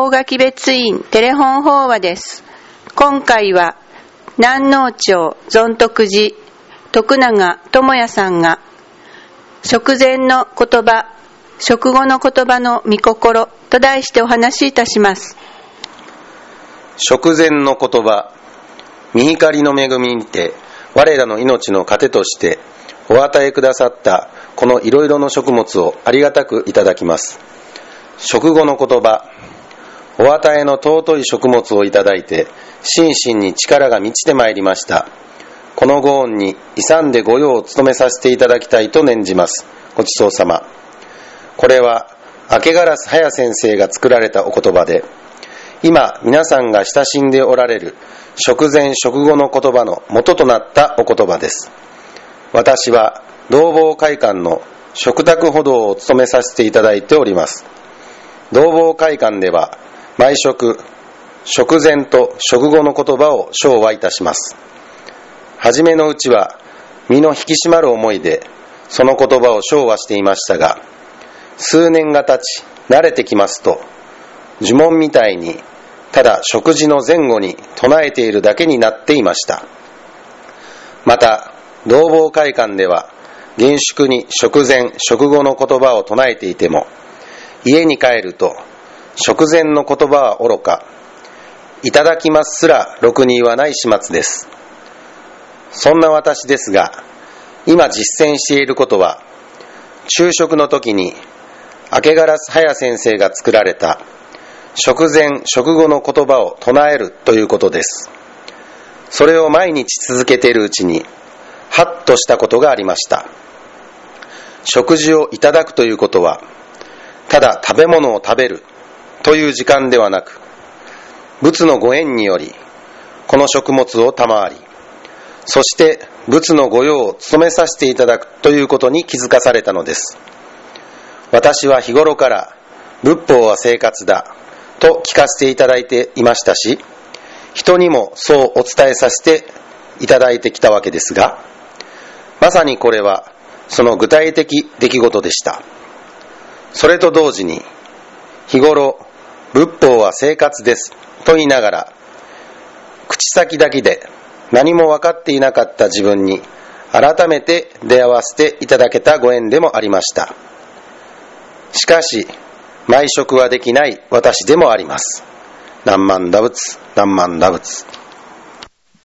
大垣別院テレフォン法話です。今回は南農町存徳寺徳永智也さんが食前の言葉、食後の言葉の御心と題してお話しいたします。 食前の言葉、御光の恵みにて我らの命の糧としてお与えくださったこのいろいろの食物をありがたくいただきます。食後の言葉、お与えの尊い食物をいただいて心身に力が満ちてまいりました。このご恩に勇んで御用を務めさせていただきたいと念じます。ごちそうさま。これは明け烏早先生が作られたお言葉で、今皆さんが親しんでおられる食前食後の言葉の元となったお言葉です。私は同房会館の食卓補導を務めさせていただいております。同房会館では毎食食前と食後の言葉を唱和いたします。はじめのうちは身の引き締まる思いでその言葉を唱和していましたが、数年が経ち慣れてきますと呪文みたいにただ食事の前後に唱えているだけになっていました。また同房会館では厳粛に食前食後の言葉を唱えていても、家に帰ると食前の言葉はおろか、いただきますすらろくに言わない始末です。そんな私ですが、今実践していることは、昼食の時に明け烏早先生が作られた食前食後の言葉を唱えるということです。それを毎日続けているうちにハッとしたことがありました。食事をいただくということは、ただ食べ物を食べるという時間ではなく、仏のご縁によりこの食物を賜り、そして仏の御用を務めさせていただくということに気づかされたのです。私は日頃から仏法は生活だと聞かせていただいていましたし、人にもそうお伝えさせていただいてきたわけですが、まさにこれはその具体的出来事でした。それと同時に、日頃仏法は生活ですと言いながら、口先だけで何も分かっていなかった自分に改めて出会わせていただけたご縁でもありました。しかし毎食はできない私でもあります。南蛮打仏、南蛮打仏。